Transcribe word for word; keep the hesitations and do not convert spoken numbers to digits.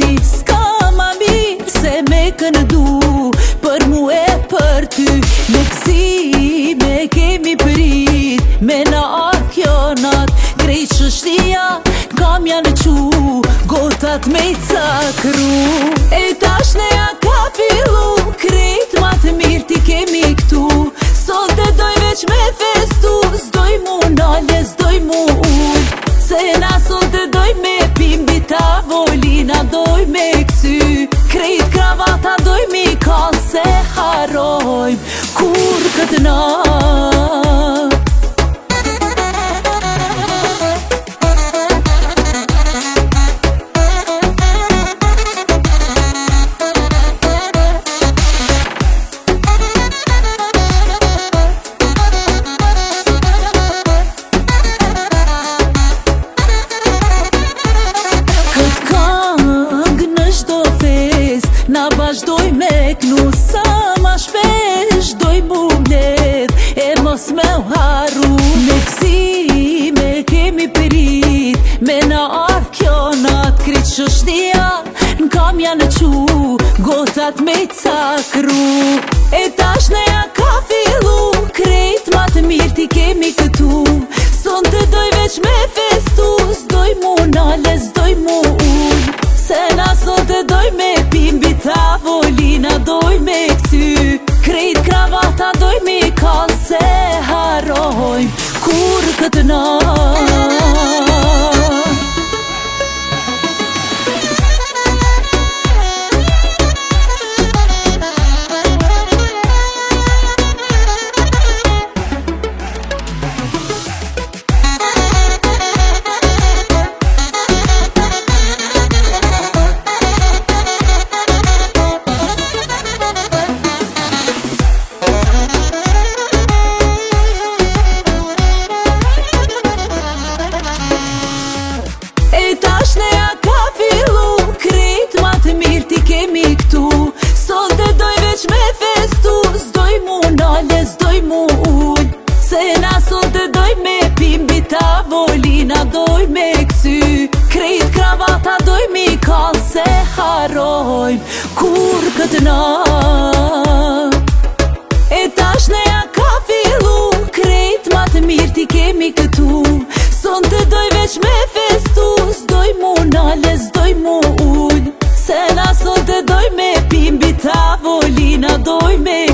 ti, s'ka ma mirë se me këndu për mu e për ty. Me kësi me kemi prit, me na ardh kjo nat, krejt shështia kam janë qu, gotat me i cakru. E tash neja ka fillu, krejt ma të mirë ti kemi këtu. Sot e doj veç me festu, s'doj mu nale, s'doj mu ull, se na sot e doj me pimbi tavolina, doj me këcy. Krejt kravata doj mi kall, se harojm kur këtë nat. Na vazhdoj me knu sa ma shpesh, doj mu mledh e mos me u haru. Me kësi me kemi prit, me na ardh kjo nat, krejt shështia n'kam janë qu, gotat me i cakru. E tash neja ka fillu, krejt ma të mirë ti kemi këtu. Son të doj veç me festu, s'doj mu nale, s'doj mu ull, se na sot e doj me pimbi tavolina, doj me këcy. Krejt kravata doj me kall, se harojm kur këtë nat. Tash neja ka fillu, krejt ma të mirë ti kemi këtu. Sot e doj veç me festu, s'doj mu nale, s'doj mu ull, se na sot e doj me pimbi tavolina, doj me këcy. Krejt kravata doj mi kall, se harojm kur këtë nat. E tash neja ka fillu, krejt ma të mirë ti kemi këtu. Son të doj veç me festu, s'doj mu nale, s'doj mu ull, se na sot e doj me pimbi tavolina, doj me